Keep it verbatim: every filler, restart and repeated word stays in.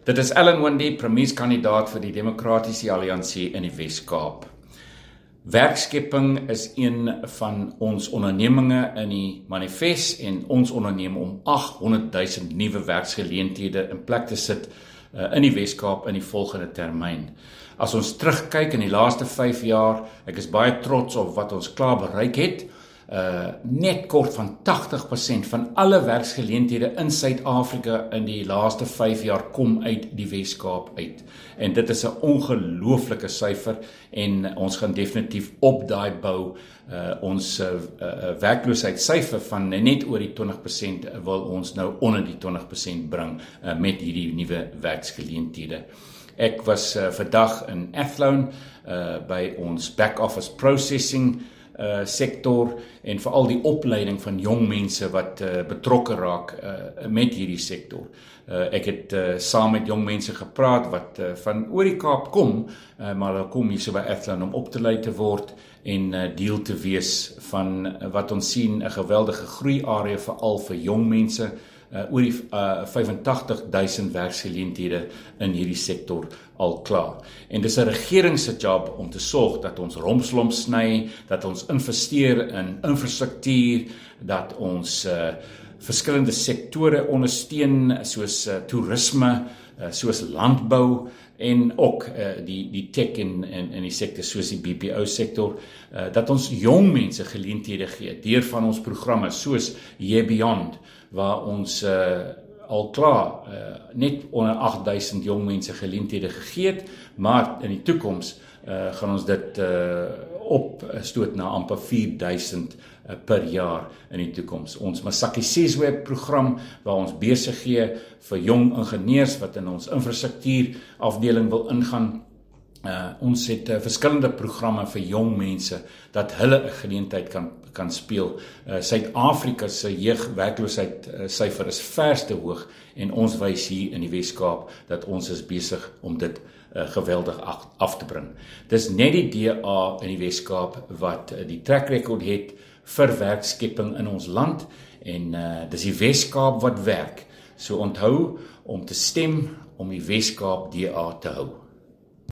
Dit is Ellen Wendy, premierskandidaat vir die Demokratiese Alliansie in die Wes-Kaap. Werkskepping is een van ons onderneminge in die manifest en ons onderneem om agthonderd duisend nuwe werksgeleenthede in plek te sit uh, in die Wes-Kaap in die volgende termyn. As ons terugkyk in die laaste vyf jaar, ek is baie trots op wat ons klaar bereik het. Uh, net kort van tagtig persent van alle werksgeleenthede in Suid-Afrika in die laaste vyf jaar kom uit die Wes-Kaap uit. En dit is 'n ongelooflike syfer en ons gaan definitief op daai bou. Uh, ons uh, uh, werkloosheidssyfer van net oor die twintig persent wil ons nou onder die twintig persent bring uh, met hierdie nuwe werksgeleenthede. Ek was uh, vandag in Athlone uh, by ons back office processing Uh, sektor en veral die opleiding van jong mense wat uh, betrokke raak uh, met hierdie sektor. Uh, ek het uh, saam met jong mense gepraat wat uh, van oor die Kaap kom, uh, maar hulle kom hier so by Athlone om op te lei te word en uh, deel te wees van uh, wat ons sien 'n geweldige groeiarea veral vir jong mense. Uh, oor die uh, vyfentagtig duisend werksgeleenthede in hierdie sektor al klaar. En dis 'n regering se job om te sorg dat ons rompslomp sny, dat ons investeer in infrastruktuur, dat ons uh, verskillende sektore ondersteun soos uh, toerisme, uh, soos landbou en ook uh, die die tech en en en die sektor soos die B P O sektor, uh, dat ons jong mense geleenthede gee deur van ons programme soos Year Beyond, waar ons uh, al klaar uh, net onder agt duisend jong mense geleenthede gegee het, maar in die toekoms uh, gaan ons dit uh, opstoot na amper vier duisend uh, per jaar in die toekoms. Ons Masaki Seswe program waar ons besig gee vir jong ingenieurs wat in ons infrastruktuur afdeling wil ingaan. Uh, ons het uh, verskillende programme vir jong mense dat hulle 'n geleentheid kan kan speel. Uh, Suid-Afrika se jeugwerkloosheid uh, syfer is verste hoog en ons wys hier in die Wes-Kaap dat ons is besig om dit uh, geweldig af, af te bring. Dis net die D A in die Wes-Kaap wat uh, die track record het vir werkskepping in ons land en uh, dis die Wes-Kaap wat werk. So onthou om te stem om die Wes-Kaap D A te hou.